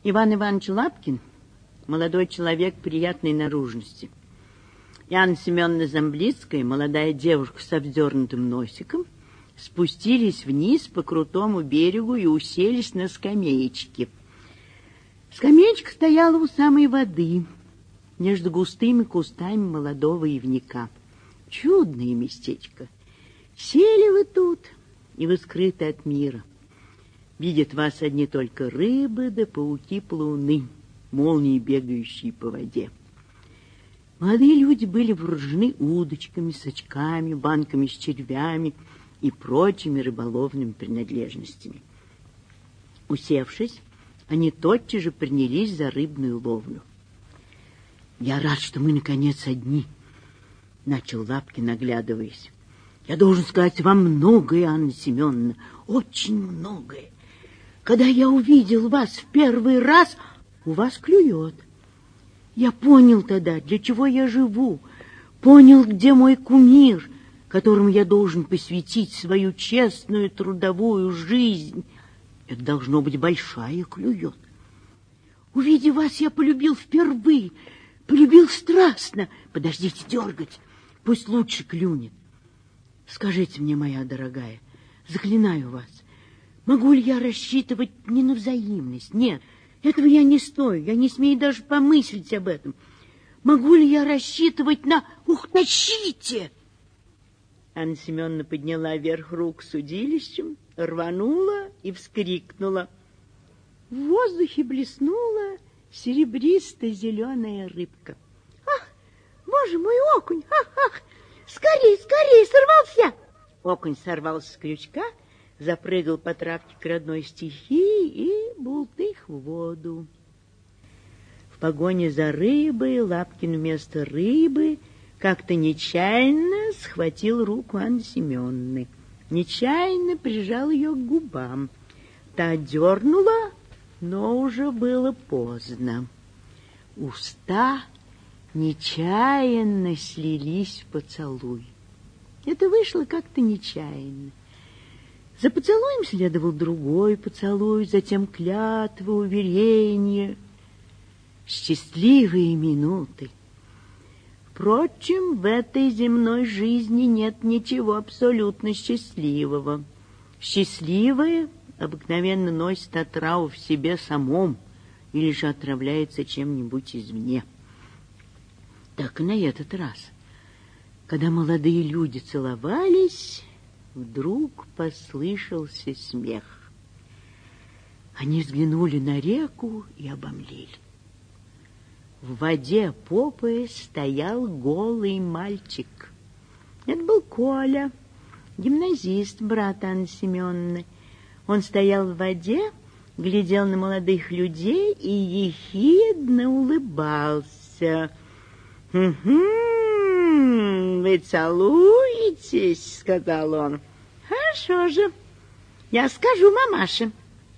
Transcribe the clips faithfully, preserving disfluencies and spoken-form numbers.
Иван Иванович Лапкин – молодой человек приятной наружности. И Анна Семеновна Замблицкая, молодая девушка с обдернутым носиком, спустились вниз по крутому берегу и уселись на скамеечке. Скамеечка стояла у самой воды, между густыми кустами молодого ивника. Чудное местечко. Сели вы тут, и вы скрыты от мира. Видят вас одни только рыбы да пауки-плауны, молнии, бегающие по воде. Молодые люди были вооружены удочками, сачками, банками с червями и прочими рыболовными принадлежностями. Усевшись, они тотчас же принялись за рыбную ловлю. «Я рад, что мы, наконец, одни», — начал Лапкин, оглядываясь. «Я должен сказать вам многое, Анна Семеновна, очень многое. Когда я увидел вас в первый раз, у вас клюет. Я понял тогда, для чего я живу, понял, где мой кумир, которому я должен посвятить свою честную трудовую жизнь. Это должно быть большая клюет. Увидев вас, я полюбил впервые, полюбил страстно. Подождите дергать, пусть лучше клюнет. Скажите мне, моя дорогая, заклинаю вас, могу ли я рассчитывать не на взаимность? Нет, этого я не стою, я не смею даже помыслить об этом. Могу ли я рассчитывать на... Ух, тащите! Анна Семеновна подняла вверх рук с удилищем, рванула и вскрикнула. В воздухе блеснула серебристо-зеленая рыбка. Ах, боже мой, окунь! Ах, ах! Скорей, скорей, сорвался! Окунь сорвался с крючка, запрыгал по травке к родной стихии и бултых в воду. В погоне за рыбой Лапкин вместо рыбы как-то нечаянно схватил руку Анны Семеновны. Нечаянно прижал ее к губам. Та дернула, но уже было поздно. Уста нечаянно слились в поцелуй. Это вышло как-то нечаянно. За поцелуем следовал другой поцелуй, затем клятва, уверение. Счастливые минуты. Впрочем, в этой земной жизни нет ничего абсолютно счастливого. Счастливое обыкновенно носит отраву в себе самом или же отравляется чем-нибудь извне. Так и на этот раз. Когда молодые люди целовались, вдруг послышался смех. Они взглянули на реку и обомлели. В воде по пояс стоял голый мальчик. Это был Коля, гимназист, брат Анны Семеновны. Он стоял в воде, глядел на молодых людей и ехидно улыбался. «Угу, вы целуетесь?» — сказал он. «Хорошо же, я скажу мамаше».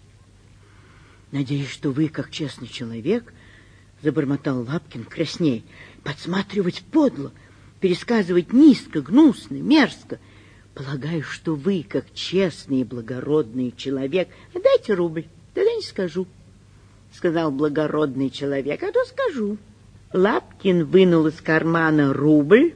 «Надеюсь, что вы, как честный человек, — забормотал Лапкин красней, — подсматривать подло, пересказывать низко, гнусно, мерзко. Полагаю, что вы, как честный и благородный человек... — Дайте рубль, тогда не скажу, — сказал благородный человек, — а то скажу. Лапкин вынул из кармана рубль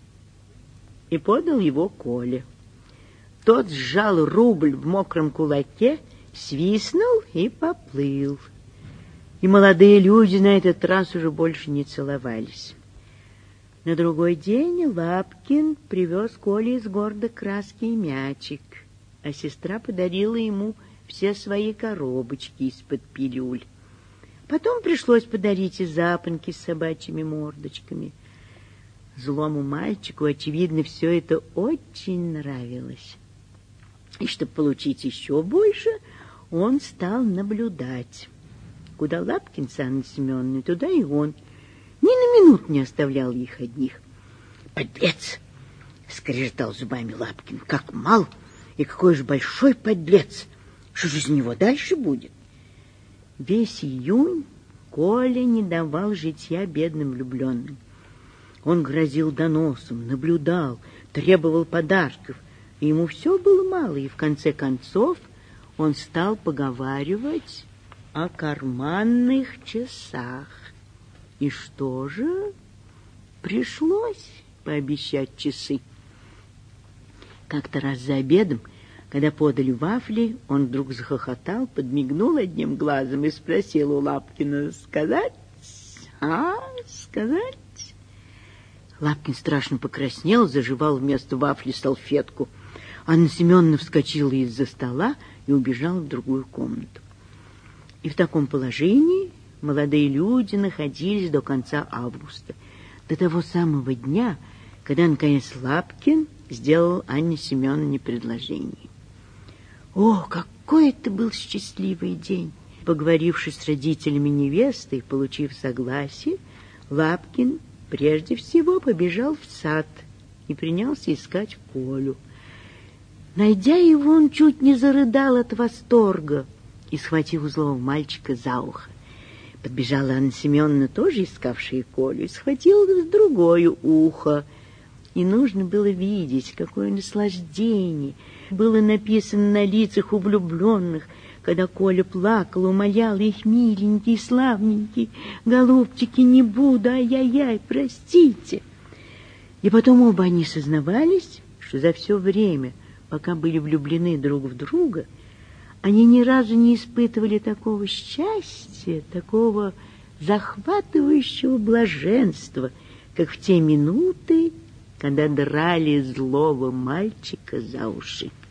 и подал его Коле. Тот сжал рубль в мокром кулаке, свистнул и поплыл. И молодые люди на этот раз уже больше не целовались. На другой день Лапкин привез Коле из города краски и мячик, а сестра подарила ему все свои коробочки из-под пилюль. Потом пришлось подарить и запонки с собачьими мордочками. Злому мальчику, очевидно, все это очень нравилось. И чтобы получить еще больше, он стал наблюдать. Куда Лапкин с Анной Семеновной, туда и он. Ни на минуту не оставлял их одних. «Подлец!» — скрежетал зубами Лапкин. «Как мал! И какой же большой подлец! Что же из него дальше будет?» Весь июнь Коля не давал житья бедным влюбленным. Он грозил доносом, наблюдал, требовал подарков. И ему все было мало, и в конце концов он стал поговаривать о карманных часах. И что же? Пришлось пообещать часы. Как-то раз за обедом, когда подали вафли, он вдруг захохотал, подмигнул одним глазом и спросил у Лапкина: «Сказать? А, сказать?» Лапкин страшно покраснел, заживал вместо вафли салфетку. Анна Семеновна вскочила из-за стола и убежала в другую комнату. И в таком положении молодые люди находились до конца августа, до того самого дня, когда, наконец, Лапкин сделал Анне Семеновне предложение. О, какой это был счастливый день! Поговорившись с родителями невесты и получив согласие, Лапкин прежде всего побежал в сад и принялся искать Колю. Найдя его, он чуть не зарыдал от восторга и схватил злого мальчика за ухо. Подбежала Анна Семеновна, тоже искавшая Колю, и схватила в другое ухо. И нужно было видеть, какое наслаждение было написано на лицах у влюбленных, когда Коля плакал, умолял их: «Миленький, славненький, голубчики, не буду, ай-яй-яй, простите». И потом оба они сознавались, что за все время, пока были влюблены друг в друга, они ни разу не испытывали такого счастья, такого захватывающего блаженства, как в те минуты, когда драли злого мальчика за уши.